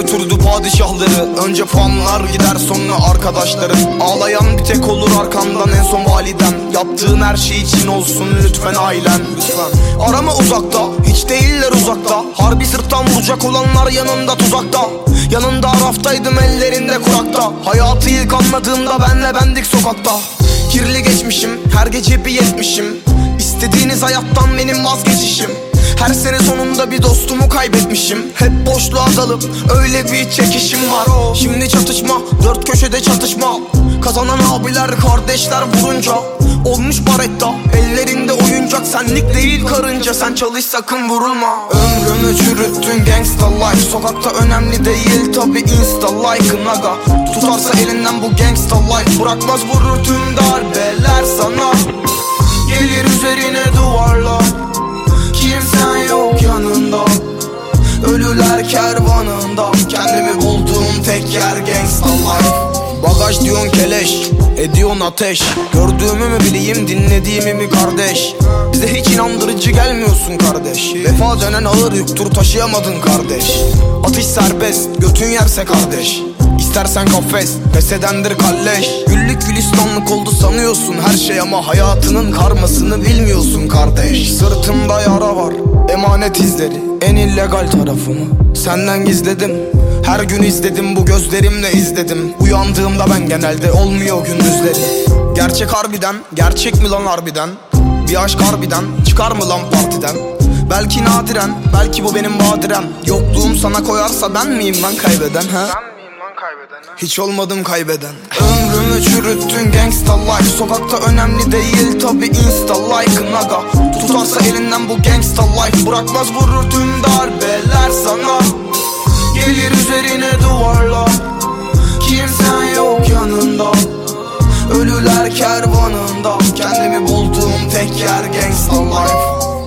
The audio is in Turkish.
götürdü padişahları. Önce puanlar gider sonra arkadaşların. Ağlayan bir tek olur arkamdan en son validen. Yaptığın her şey için olsun lütfen ailen. Lütfen arama uzakta, hiç değiller uzakta. Harbi sırttan vuracak olanlar yanında tuzakta. Yanında araftaydım ellerinde kurakta. Hayatı ilk anladığımda benle bendik sokakta. Kirli geçmişim, her gece bir yetmişim. İstediğiniz hayattan benim vazgeçişim. Her sene sonunda bir dostumu kaybetmişim. Hep boşluğa dalıp öyle bir çekişim var. Şimdi çatışma, dört köşede çatışma. Kazanan abiler kardeşler vurunca olmuş baretta, ellerinde oyuncak. Senlik değil karınca, sen çalış sakın vurulma. Ömrümü çürüttün gangsta life. Sokakta önemli değil tabi insta like'ın aga. Tutarsa elinden bu gangsta life. Bırakmaz vurur tüm darbeler sana. Gelir üzerine duvarla. Kimsen yok yanında. Ölüler kervanında. Kendimi bulduğum tek yer gangsta life. Bagaj diyorsun keleş, ediyorsun ateş. Gördüğümü mü bileyim, dinlediğimi mi kardeş? Bize hiç inandırıcı gelmiyorsun kardeş. Vefa denen ağır yüktür, taşıyamadın kardeş. Atış serbest, götün yerse kardeş. İstersen kafes, pes edendir kalleş. Güllük gülistanlık oldu sanıyorsun her şey, ama hayatının karmasını bilmiyorsun kardeş. Sırtımda yara var, emanet izleri. En illegal tarafımı senden gizledim. Her gün izledim, bu gözlerimle izledim. Uyandığımda ben genelde olmuyor gündüzleri. Gerçek harbiden, gerçek mi lan harbiden? Bir aşk harbiden, çıkar mı lan partiden? Belki nadiren, belki bu benim badirem. Yokluğum sana koyarsa ben miyim lan kaybeden ha? Hiç olmadım kaybeden. Ömrümü çürüttün gangsta life. Sokakta önemli değil tabi insta like'ın aga. Tutarsa elinden bu gangsta life. Bırakmaz vurur tüm darbeler sana. Gelir üzerine duvarla. Kimsen yok yanında. Ölüler kervanında. Kendimi bulduğum tek yer gangsta life.